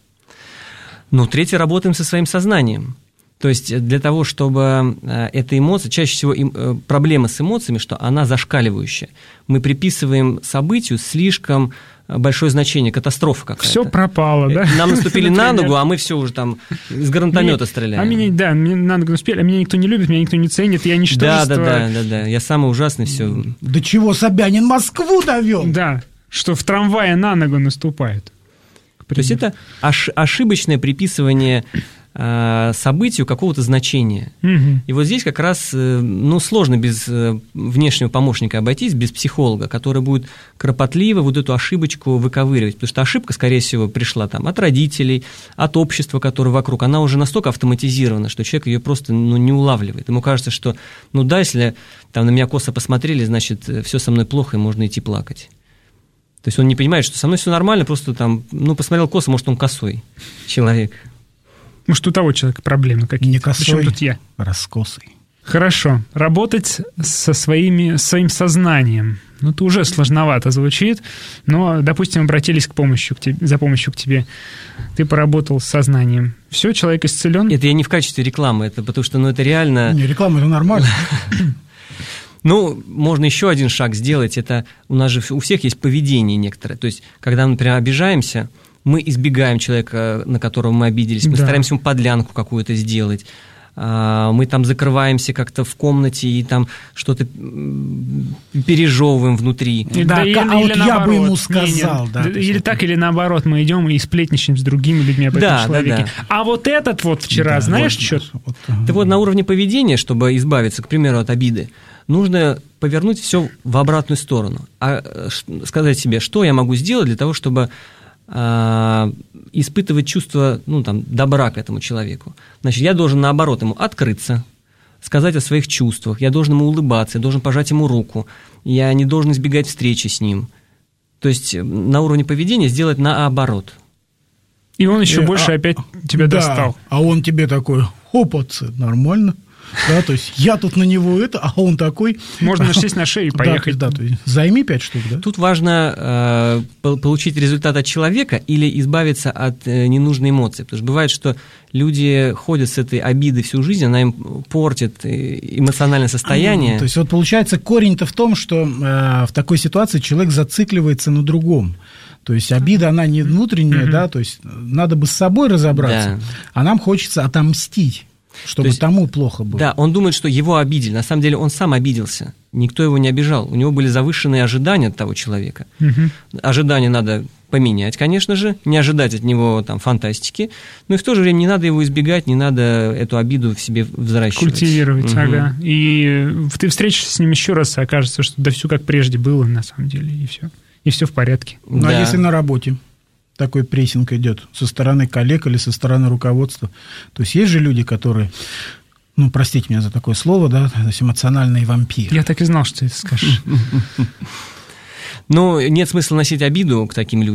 Ну, третье, работаем со своим сознанием. То есть для того, чтобы эта эмоция, чаще всего проблема с эмоциями, что она зашкаливающая. Мы приписываем событию слишком большое значение, катастрофа какая-то. Все пропало, да? Нам наступили на ногу, а мы все уже там из гранатомета стреляем. А меня, да, мне на ногу наступили, а меня никто не любит, меня никто не ценит, я ничтожество. Да, да, да, да, да, я самый ужасный, все. До чего Собянин Москву довел? Да, что в трамвае на ногу наступают. То есть это ош- ошибочное приписывание э, событию какого-то значения. Угу. И вот здесь как раз э, ну, сложно без э, внешнего помощника обойтись, без психолога, который будет кропотливо вот эту ошибочку выковыривать. Потому что ошибка, скорее всего, пришла там от родителей, от общества, которое вокруг. Она уже настолько автоматизирована, что человек ее просто ну, не улавливает. Ему кажется, что ну да, если там, на меня косо посмотрели, значит, все со мной плохо, и можно идти плакать. То есть он не понимает, что со мной все нормально, просто там, ну, посмотрел косо, может, он косой человек. Может, у того человека проблемы какие-то. Не косой, причем тут я? раскосый. Хорошо. Работать со своими, своим сознанием. Ну, это уже сложновато звучит, но, допустим, обратились к помощи, к тебе, за помощью к тебе. Ты поработал с сознанием. Все, человек исцелен? Это я не в качестве рекламы, это потому что, ну, это реально... Не, реклама, это нормально. Ну, можно еще один шаг сделать. Это у нас же у всех есть поведение некоторое. То есть, когда мы, например, обижаемся, мы избегаем человека, на которого мы обиделись, мы да. стараемся ему подлянку какую-то сделать. Мы там закрываемся как-то в комнате и там что-то пережевываем внутри. Да, Да, или, а или вот я наоборот. бы ему Не, не, сказал, да, то Или есть так, или наоборот, мы идем и сплетничаем с другими людьми об Да, этом человеке. да, да. А вот этот вот вчера, Да, знаешь, вот, что? вот, Так вот, на уровне поведения, чтобы избавиться, к примеру, от обиды, нужно повернуть все в обратную сторону. А сказать себе, что я могу сделать для того, чтобы а, испытывать чувство ну, там, добра к этому человеку. Значит, я должен, наоборот, ему открыться, сказать о своих чувствах, я должен ему улыбаться, я должен пожать ему руку, я не должен избегать встречи с ним. То есть на уровне поведения сделать наоборот. И он еще Э, больше а- опять тебя да, достал. А он тебе такой, хопацы, нормально. Да, то есть я тут на него это, а он такой... Можно сесть на шею и поехать. Да, да, то есть займи пять штук, да? Тут важно э, получить результат от человека или избавиться от э, ненужной эмоции. Потому что бывает, что люди ходят с этой обидой всю жизнь, она им портит эмоциональное состояние. То есть вот получается корень-то в том, что э, в такой ситуации человек зацикливается на другом. То есть обида, она не внутренняя, Мгм. да, то есть надо бы с собой разобраться, Да. а нам хочется отомстить, чтобы То есть, тому плохо было. Да, он думает, что его обидели. На самом деле он сам обиделся. Никто его не обижал. У него были завышенные ожидания от того человека. Мгм. Ожидания надо поменять, конечно же, не ожидать от него там фантастики, но и в то же время не надо его избегать, не надо эту обиду в себе взращивать. Культивировать, Мгм. ага. И ты встретишься с ним еще раз, и окажется, что да все как прежде было на самом деле, и все. И все в порядке. Ну, а Да. если на работе такой прессинг идет со стороны коллег или со стороны руководства, то есть есть же люди, которые, ну, простите меня за такое слово, да, то есть эмоциональные вампиры. Я так и знал, что ты это скажешь. Ну, нет смысла носить обиду к таким людям.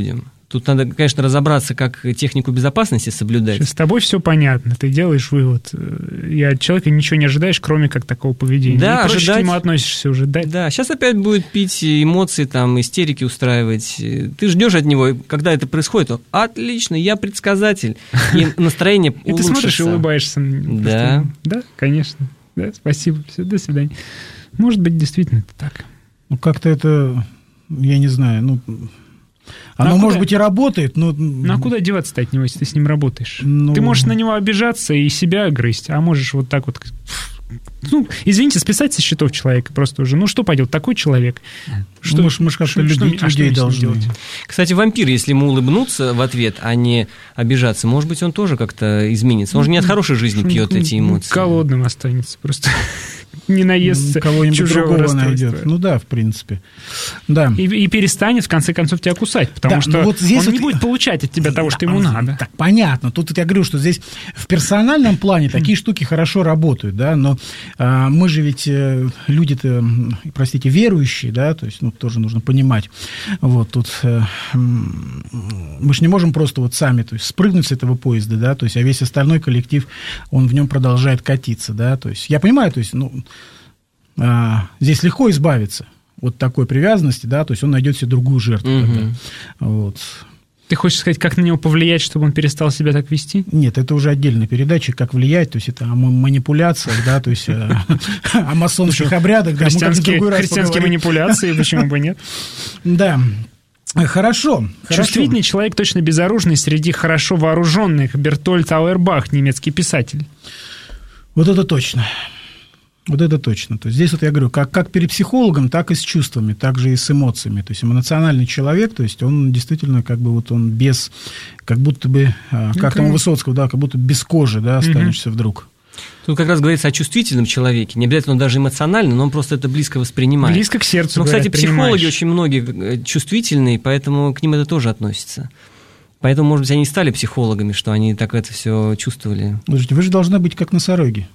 Тут надо, конечно, разобраться, как технику безопасности соблюдать. С тобой все понятно, ты делаешь вывод. И от человека ничего не ожидаешь, кроме как такого поведения. Да, и проще ожидать... к нему относишься уже. Да? да, сейчас опять будет пить эмоции, там, истерики устраивать. Ты ждешь от него, когда это происходит, то отлично, я предсказатель, и настроение улучшится. И ты смотришь и улыбаешься. Да. Да, конечно. Да, спасибо, все, до свидания. Может быть, действительно это так. Ну, как-то это, я не знаю, ну... Оно, ну, а может куда? быть, и работает, но... Ну, а куда деваться-то от него, если ты с ним работаешь? Ну... Ты можешь на него обижаться и себя грызть, а можешь вот так вот... Ну, извините, списать со счетов человека просто уже. Ну, что пойдет, такой человек? Что, ну, мы же как-то любить что, людей а должны. Делать? Кстати, вампир, если ему улыбнуться в ответ, а не обижаться, может быть, он тоже как-то изменится. Он ну, же не от хорошей жизни ну, пьет ну, эти эмоции. Голодным останется просто. Не наестся кого-нибудь чужого другого найдет. Ну да, в принципе. Да. И, и перестанет, в конце концов, тебя кусать, потому да, что вот здесь он вот... не будет получать от тебя того, что ему надо. Так, понятно. Тут я говорю, что здесь в персональном плане такие штуки хорошо работают, да, но а, мы же ведь люди-то, простите, верующие, да, то есть, ну, тоже нужно понимать. Вот тут а, мы же не можем просто вот сами, то есть, спрыгнуть с этого поезда, да, то есть, а весь остальной коллектив, он в нем продолжает катиться, да, то есть, я понимаю, то есть, ну, а, здесь легко избавиться от такой привязанности, да, то есть он найдет себе другую жертву. Mm-hmm. Вот. Ты хочешь сказать, как на него повлиять, чтобы он перестал себя так вести? Нет, это уже отдельная передача, как влиять, то есть это о манипуляциях, да, то есть о масонских обрядах. Христианские манипуляции, почему бы нет? Да. Хорошо. Чувствительный человек точно безоружный среди хорошо вооруженных. Бертольд Ауэрбах, немецкий писатель. Вот это точно. Вот это точно. То есть здесь вот я говорю, как, как перед психологом, так и с чувствами, так же и с эмоциями. То есть эмоциональный человек, то есть он действительно как бы вот он без, как будто бы, ну, как там у Высоцкого, да, как будто без кожи, да, останешься угу. вдруг. Тут как раз говорится о чувствительном человеке, не обязательно он даже эмоциональный, но он просто это близко воспринимает. Близко к сердцу. Но, говорят, кстати, психологи очень многие чувствительные, поэтому к ним это тоже относится. Поэтому, может быть, они и стали психологами, что они так это все чувствовали. Слушайте, вы же должны быть как носороги.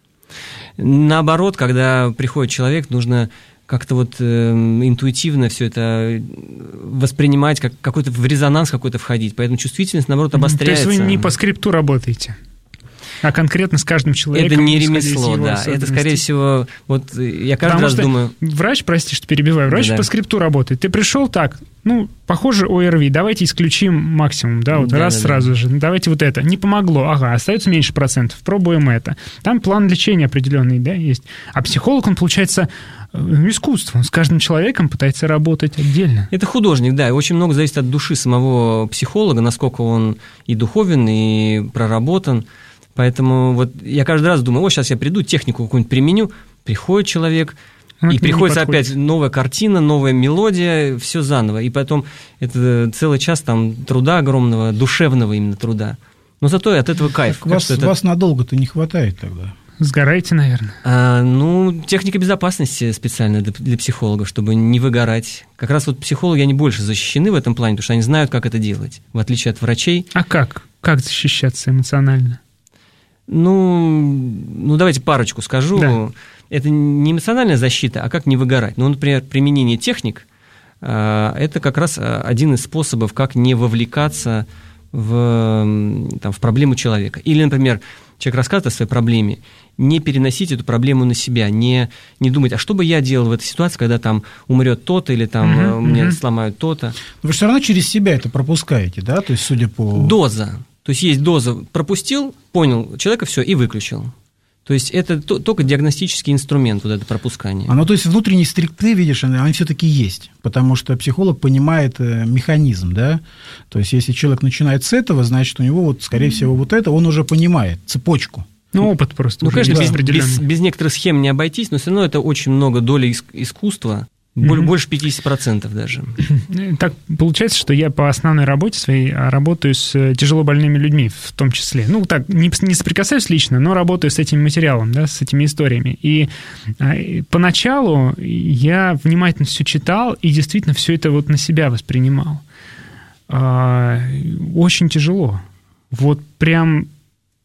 Наоборот, когда приходит человек, нужно как-то вот э, интуитивно все это воспринимать, как какой-то в резонанс какой-то входить. Поэтому чувствительность, наоборот, обостряется. То есть вы не по скрипту работаете, а конкретно с каждым человеком. Это не ремесло, да. Это, скорее всего, вот я каждый Потому раз что думаю... Врач, прости, что перебиваю, врач да. по скрипту работает. Ты пришел так, ну, похоже, ОРВИ, давайте исключим максимум, да, вот да, раз да, сразу да. же, давайте вот это. Не помогло, ага, остается меньше процентов, пробуем это. Там план лечения определенный, да, есть. А психолог, он, получается, искусство. Он с каждым человеком пытается работать отдельно. Это художник, да, и очень много зависит от души самого психолога, насколько он и духовен, и проработан. Поэтому вот я каждый раз думаю, о, сейчас я приду, технику какую-нибудь применю, приходит человек, ну, и приходится опять новая картина, новая мелодия, все заново. И потом это целый час там труда огромного, душевного именно труда. Но зато и от этого кайф. Вас, это... вас надолго-то не хватает тогда? Сгораете, наверное. А, ну, техника безопасности специально для, для психологов, чтобы не выгорать. Как раз вот психологи, они больше защищены в этом плане, потому что они знают, как это делать, в отличие от врачей. А как? Как защищаться эмоционально? Ну, ну, давайте парочку скажу. Да. Это не эмоциональная защита, а как не выгорать. Ну, например, применение техник – это как раз один из способов, как не вовлекаться в, там, в проблему человека. Или, например, человек рассказывает о своей проблеме, не переносить эту проблему на себя, не, не думать, а что бы я делал в этой ситуации, когда там умрет то-то или там mm-hmm. мне mm-hmm. сломают то-то. Вы все равно через себя это пропускаете, да? То есть, судя по… Доза. То есть есть доза, пропустил, понял человека, все, и выключил. То есть это только диагностический инструмент, вот это пропускание. А, ну, то есть внутренние стрикты, видишь, они, они все-таки есть, потому что психолог понимает э, механизм, да. То есть если человек начинает с этого, значит, у него, вот, скорее всего, вот это он уже понимает, цепочку. Ну, опыт просто. Ну, конечно, без, без, без некоторых схем не обойтись, но все равно это очень много доли искусства. Mm-hmm. Больше пятьдесят процентов даже. Так получается, что я по основной работе своей работаю с тяжело больными людьми в том числе. Ну, так, не, не соприкасаюсь лично, но работаю с этим материалом, да, с этими историями. И, и поначалу я внимательно все читал и действительно все это вот на себя воспринимал. Очень тяжело. Вот прям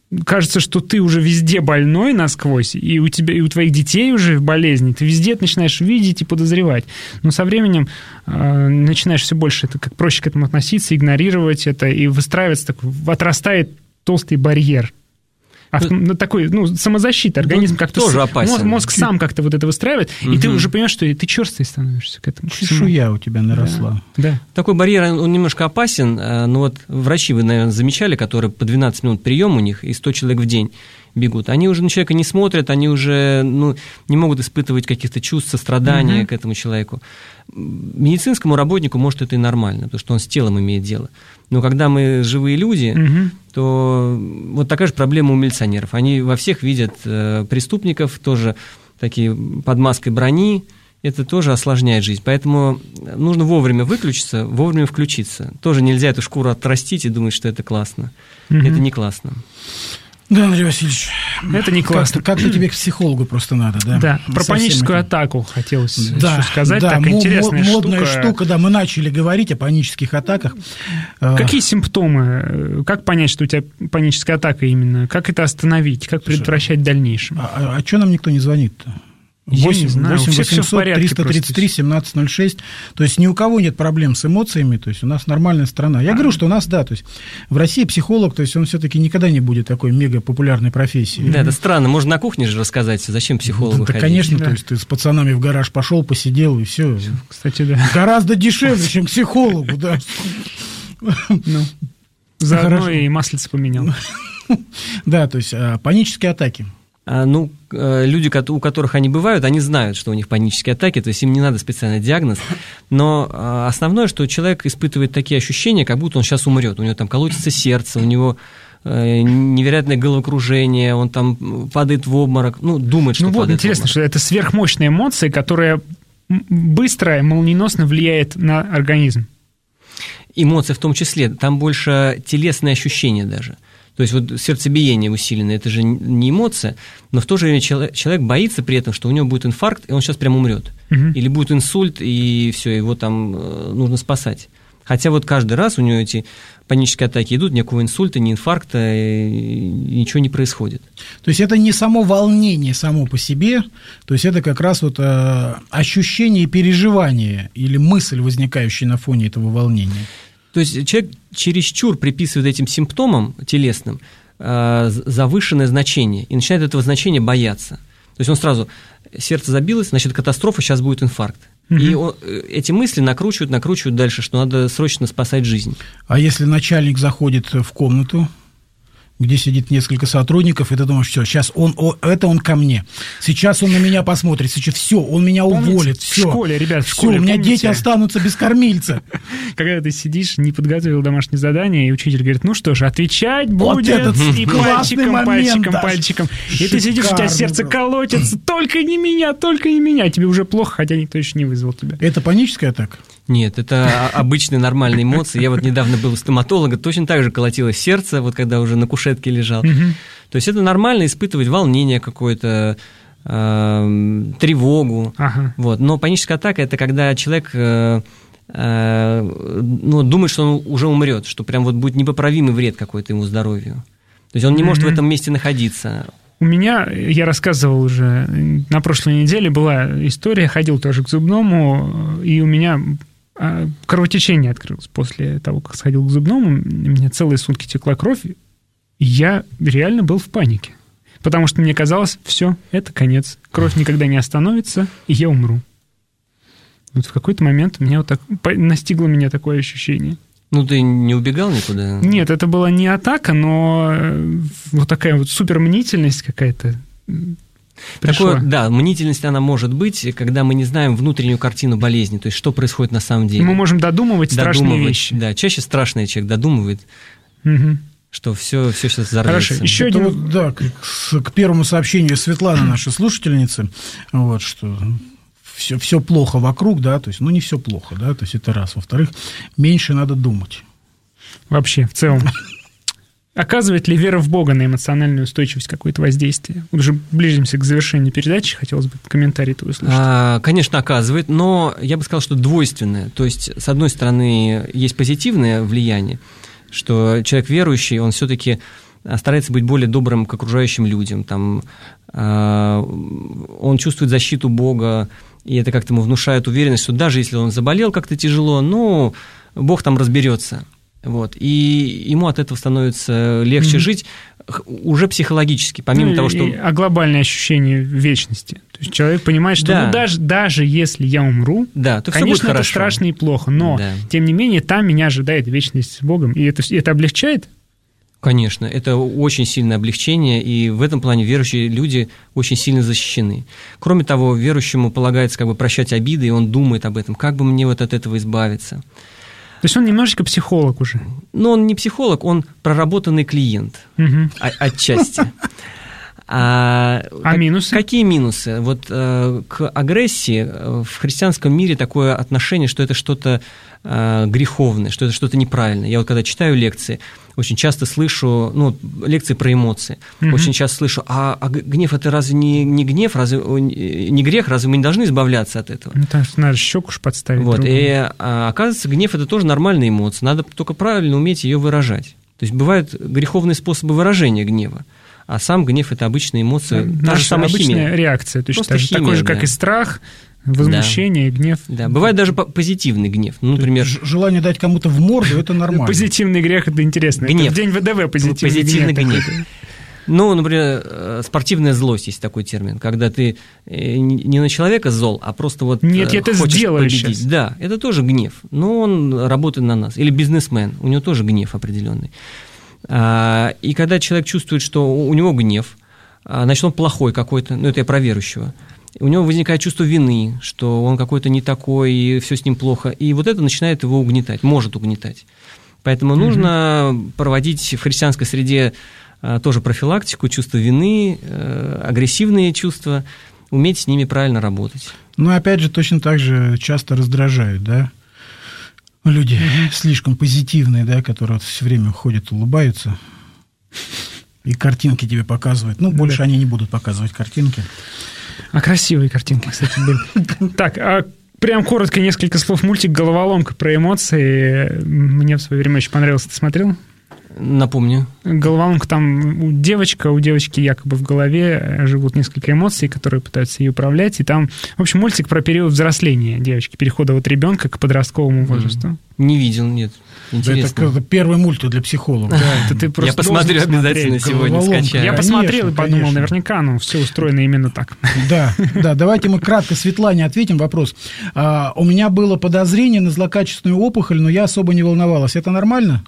кажется, что ты уже везде больной насквозь, и у тебя, и у твоих детей уже болезни, ты везде это начинаешь видеть и подозревать. Но со временем э, начинаешь все больше это, как проще к этому относиться, игнорировать это, и выстраивается такой, отрастает толстый барьер. Авто, ну, такой, ну, самозащита, организм ну, как-то... Тоже опасен. Мозг, мозг сам как-то вот это выстраивает, угу. и ты уже понимаешь, что ты черствый становишься к этому. Чешуя у тебя наросла. Да. Да. Такой барьер, он немножко опасен, но вот врачи, вы, наверное, замечали, которые по двенадцать минут прием у них, и сто человек в день бегут, они уже на человека не смотрят, они уже ну, не могут испытывать каких-то чувств, сострадания угу. к этому человеку. Медицинскому работнику, может, это и нормально, потому что он с телом имеет дело. Но когда мы живые люди, угу. то вот такая же проблема у милиционеров. Они во всех видят э, преступников, тоже такие под маской брони. Это тоже осложняет жизнь. Поэтому нужно вовремя выключиться, вовремя включиться. Тоже нельзя эту шкуру отрастить и думать, что это классно. Угу. Это не классно. Да, Андрей Васильевич, это не классно. Как-то, как-то тебе к психологу просто надо, да? Да, про паническую это... атаку хотелось да, еще сказать. Да, такая интересная модная штука. штука, да, мы начали говорить о панических атаках. Какие симптомы? Как понять, что у тебя паническая атака именно? Как это остановить? Как предотвращать в дальнейшем? А, а, а что нам никто не звонит-то? восемь восемьсот триста тридцать три семнадцать ноль шесть. То есть ни у кого нет проблем с эмоциями, то есть у нас нормальная страна. Я а, говорю, что у нас, да, то есть в России психолог, то есть он все-таки никогда не будет такой мега популярной профессией. Да, это странно, можно на кухне же рассказать, зачем психологу да, ходить. Конечно, да. то есть ты с пацанами в гараж пошел, посидел и все. Кстати, да. Гораздо дешевле, чем к психологу, да. Ну, заодно и маслице поменял. Да, то есть панические атаки. Ну, люди, у которых они бывают, они знают, что у них панические атаки, то есть им не надо специальный диагноз, но основное, что человек испытывает такие ощущения, как будто он сейчас умрет, у него там колотится сердце, у него невероятное головокружение, он там падает в обморок, ну, думает, что ну, падает вот, интересно, что это сверхмощная эмоция, которая быстро и молниеносно влияет на организм. Эмоции в том числе, там больше телесные ощущения даже. То есть вот сердцебиение усиленное, это же не эмоция, но в то же время человек боится при этом, что у него будет инфаркт, и он сейчас прям умрет. Угу. Или будет инсульт, и все, его там нужно спасать. Хотя вот каждый раз у него эти панические атаки идут, никакого инсульта, ни инфаркта, ничего не происходит. То есть это не само волнение само по себе, то есть это как раз вот э, ощущение и переживание или мысль, возникающая на фоне этого волнения. То есть человек чересчур приписывает этим симптомам телесным э, завышенное значение и начинает этого значения бояться. То есть он сразу, сердце забилось, значит, катастрофа, сейчас будет инфаркт. Угу. И он, эти мысли накручивают, накручивают дальше, что надо срочно спасать жизнь. А если начальник заходит в комнату, где сидит несколько сотрудников, и ты думаешь, все, сейчас он, о, это он ко мне, сейчас он на меня посмотрит, сейчас все, он меня помните, уволит, все. В школе, ребят, в все, школе, у меня помните? Дети останутся без кормильца. Когда ты сидишь, не подготовил домашнее задание, и учитель говорит, ну что ж, отвечать вот будет, этот и пальчиком, момент, пальчиком, да. пальчиком. Шикарно, и ты сидишь, у тебя сердце да. колотится, только не меня, только не меня. Тебе уже плохо, хотя никто еще не вызвал тебя. Это паническая атака? Нет, это обычные нормальные эмоции. Я вот недавно был у стоматолога, точно так же колотилось сердце, вот когда уже на кушетке лежал. Угу. То есть это нормально испытывать волнение какое-то, э, тревогу. Ага. Вот. Но паническая атака – это когда человек э, э, ну, думает, что он уже умрет, что прям вот будет непоправимый вред какой-то ему здоровью. То есть он не может в этом месте находиться. У меня, я рассказывал уже, на прошлой неделе была история, ходил тоже к зубному, и у меня кровотечение открылось после того, как сходил к зубному. У меня целые сутки текла кровь, и я реально был в панике. Потому что мне казалось, все, это конец. Кровь никогда не остановится, и я умру. Вот в какой-то момент меня вот так, настигло меня такое ощущение. Ну, ты не убегал никуда? Нет, это была не атака, но вот такая вот супермнительность какая-то пришла. Такое, да, мнительность, она может быть, когда мы не знаем внутреннюю картину болезни, то есть что происходит на самом деле. Мы можем додумывать, додумывать страшные вещи. Да, чаще страшный человек додумывает, угу. что все, все сейчас взорвется. Хорошо, еще это один... Вот, да, к, к первому сообщению Светланы, нашей слушательницы, вот, что... Все, все плохо вокруг, да, то есть, ну, не все плохо, да, то есть, это раз. Во-вторых, меньше надо думать. Вообще, в целом. Оказывает ли вера в Бога на эмоциональную устойчивость какое-то воздействие? Уже ближимся к завершению передачи, хотелось бы комментарий твой услышать. А, конечно, оказывает, но я бы сказал, что двойственное. То есть, с одной стороны, есть позитивное влияние, что человек верующий, он все-таки старается быть более добрым к окружающим людям, там, он чувствует защиту Бога, и это как-то ему внушает уверенность, что даже если он заболел как-то тяжело, ну, Бог там разберется. Вот. И ему от этого становится легче mm-hmm. жить уже психологически, помимо ну, того, что... А глобальное ощущение вечности. То есть человек понимает, что да. ну, даже, даже если я умру, да, то конечно, все будет это хорошо. страшно и плохо, но, да. тем не менее, там меня ожидает вечность с Богом. И это, это облегчает? Конечно, это очень сильное облегчение, и в этом плане верующие люди очень сильно защищены. Кроме того, верующему полагается как бы прощать обиды, и он думает об этом, как бы мне вот от этого избавиться. То есть он немножечко психолог уже? Но он не психолог, он проработанный клиент, угу. отчасти. А, а как, минусы? Какие минусы? Вот э, к агрессии в христианском мире такое отношение, что это что-то э, греховное, что это что-то неправильное. Я вот когда читаю лекции, очень часто слышу, ну, лекции про эмоции, угу. очень часто слышу, а, а гнев – это разве не, не гнев, разве не грех, разве мы не должны избавляться от этого? Ну, так что надо щеку ж подставить. Вот, и а, оказывается, гнев – это тоже нормальная эмоция, надо только правильно уметь ее выражать. То есть бывают греховные способы выражения гнева. А сам гнев – это обычная эмоция, та же самая обычная химия. реакция, точно так же, химия, такой же, да. как и страх, возмущение, да. гнев. Да, бывает даже позитивный гнев. Ну, например, желание дать кому-то в морду – это нормально. Позитивный грех – это интересно. Гнев. Это в день ВДВ позитивный, позитивный гнев. гнев. Ну, например, спортивная злость есть такой термин, когда ты не на человека зол, а просто вот Нет, я это хочешь сделаю победить. Сейчас. Да, это тоже гнев, но он работает на нас. Или бизнесмен, у него тоже гнев определенный. И когда человек чувствует, что у него гнев, значит, он плохой какой-то, ну, это я про верующего, у него возникает чувство вины, что он какой-то не такой, и все с ним плохо, и вот это начинает его угнетать, может угнетать. Поэтому угу. нужно проводить в христианской среде тоже профилактику, чувство вины, агрессивные чувства, уметь с ними правильно работать. Ну, опять же, точно так же часто раздражают, да, люди угу. слишком позитивные, да, которые вот все время ходят, улыбаются, и картинки тебе показывают. Ну, больше да. они не будут показывать картинки. А красивые картинки, кстати, были. Так, а прям коротко несколько слов. Мультик «Головоломка» про эмоции. Мне в свое время очень понравился. Ты смотрел? Напомню. Головоломка, там девочка, у девочки якобы в голове живут несколько эмоций, которые пытаются ее управлять. И там, в общем, мультик про период взросления девочки, перехода от ребенка к подростковому возрасту. Не видел, нет. Интересно. Это первый мультик для психолога. Да, это ты просто я посмотрю обязательно сегодня, скачаю. Я посмотрел конечно, и подумал, конечно. наверняка, ну, все устроено именно так. Да, да, давайте мы кратко Светлане ответим вопрос. А, у меня было подозрение на злокачественную опухоль, но я особо не волновалась. Это нормально?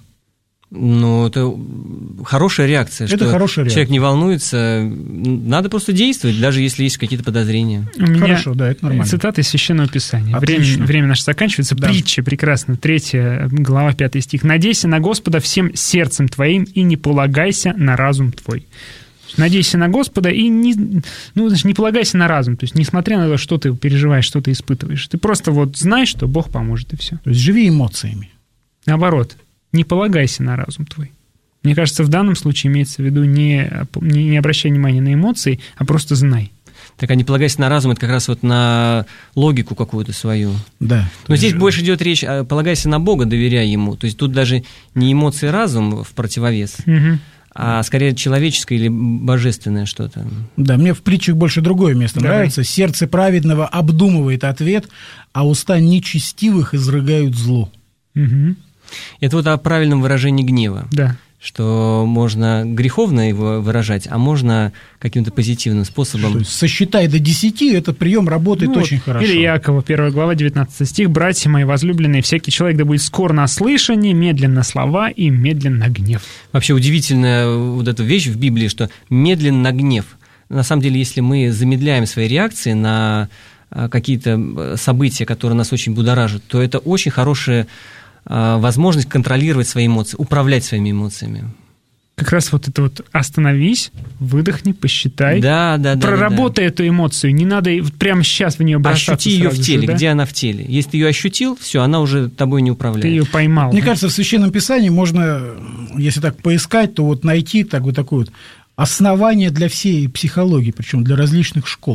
Ну, это хорошая реакция. Это что хорошая реакция. Человек не волнуется. Надо просто действовать, даже если есть какие-то подозрения. У меня Хорошо, да, это нормально. Цитата из Священного Писания. Время, время наше заканчивается. Да. Притча прекрасно. Третья глава, пятый стих. «Надейся на Господа всем сердцем твоим и не полагайся на разум твой». Надейся на Господа и не, ну, значит, не полагайся на разум. То есть, несмотря на то, что ты переживаешь, что ты испытываешь, ты просто вот знаешь, что Бог поможет, и все. То есть, живи эмоциями. Наоборот. Не полагайся на разум твой. Мне кажется, в данном случае имеется в виду не, не, не обращай внимания на эмоции, а просто знай. Так, а не полагайся на разум, это как раз вот на логику какую-то свою. Да. Но здесь же... больше идет речь, полагайся на Бога, доверяй Ему. То есть тут даже не эмоции, разум в противовес, угу. а скорее человеческое или божественное что-то. Да, мне в притчах больше другое место Давай. нравится. «Сердце праведного обдумывает ответ, а уста нечестивых изрыгают зло». Угу. Это вот о правильном выражении гнева. Да. Что можно греховно его выражать, а можно каким-то позитивным способом. Что, сосчитай до десяти, этот прием работает ну, очень вот. хорошо. Или Иакова, первая глава, девятнадцатый стих. «Братья мои возлюбленные, всякий человек да будет скор на слышание, медленно слова и медленно гнев». Вообще удивительная вот эта вещь в Библии, что медленно гнев. На самом деле, если мы замедляем свои реакции на какие-то события, которые нас очень будоражат, то это очень хорошая возможность контролировать свои эмоции, управлять своими эмоциями. Как раз вот это вот остановись, выдохни, посчитай, да, да, да, проработай да, да. эту эмоцию, не надо прямо сейчас в нее бросаться. Ощути ее в теле, же, да? Где она в теле. Если ты ее ощутил, все, она уже тобой не управляет. Ты ее поймал. Мне да? кажется, в Священном Писании можно, если так поискать, то вот найти так вот такое вот основание для всей психологии, причем для различных школ.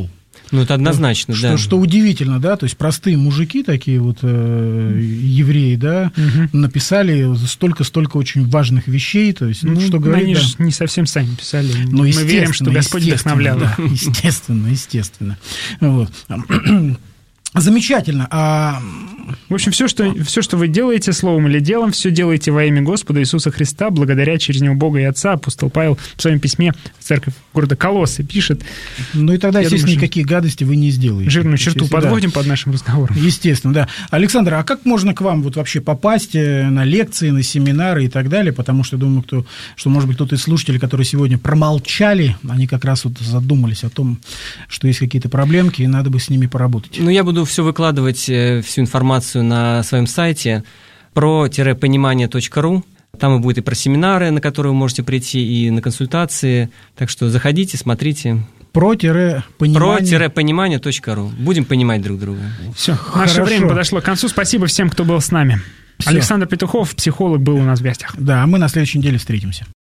Ну, это однозначно, что, да. Что удивительно, да, то есть простые мужики, такие вот э, евреи, да, угу. написали столько-столько очень важных вещей, то есть, ну, ну что говорить, они да. же не совсем сами писали. Ну, мы верим, что Господь вдохновлял. Да, естественно, естественно. Вот. Замечательно. А... В общем, все что, все, что вы делаете словом или делом, все делаете во имя Господа Иисуса Христа, благодаря через Него Бога и Отца. Апостол Павел в своем письме в церковь города Колоссы пишет. Ну и тогда, естественно, думаю, никакие гадости вы не сделаете. Жирную черту если, подводим да. под нашим разговором. Естественно, да. Александр, а как можно к вам вот вообще попасть на лекции, на семинары и так далее? Потому что, думаю, кто, что, может быть, кто-то из слушателей, которые сегодня промолчали, они как раз вот задумались о том, что есть какие-то проблемки, и надо бы с ними поработать. Ну, я буду все выкладывать, всю информацию на своем сайте про понимание точка ру. Там и будет и про семинары, на которые вы можете прийти, и на консультации. Так что заходите, смотрите. Про-понимание. Про-понимание точка ру. Будем понимать друг друга. Все, наше время подошло к концу. Спасибо всем, кто был с нами. Всё. Александр Петухов, психолог, был у нас в гостях. Да, а мы на следующей неделе встретимся.